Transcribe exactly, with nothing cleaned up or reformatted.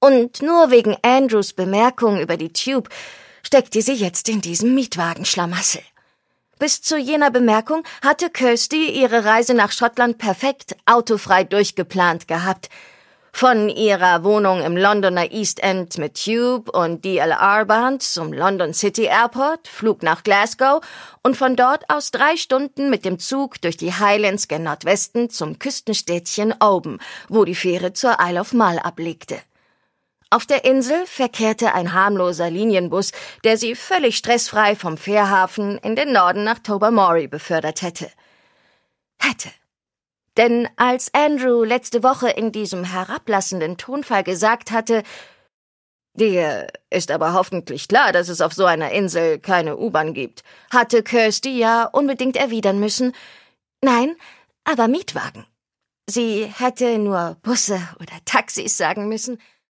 Und nur wegen Andrews Bemerkung über die Tube steckte sie jetzt in diesem Mietwagenschlamassel. Bis zu jener Bemerkung hatte Kirsty ihre Reise nach Schottland perfekt autofrei durchgeplant gehabt. Von ihrer Wohnung im Londoner East End mit Tube und D L R-Bahn zum London City Airport, Flug nach Glasgow und von dort aus drei Stunden mit dem Zug durch die Highlands gen Nordwesten zum Küstenstädtchen Oban, wo die Fähre zur Isle of Mull ablegte. Auf der Insel verkehrte ein harmloser Linienbus, der sie völlig stressfrei vom Fährhafen in den Norden nach Tobermory befördert hätte. Hätte. Denn als Andrew letzte Woche in diesem herablassenden Tonfall gesagt hatte, »Dir ist aber hoffentlich klar, dass es auf so einer Insel keine U-Bahn gibt«, hatte Kirsty ja unbedingt erwidern müssen, »Nein, aber Mietwagen.« Sie hätte nur Busse oder Taxis sagen müssen.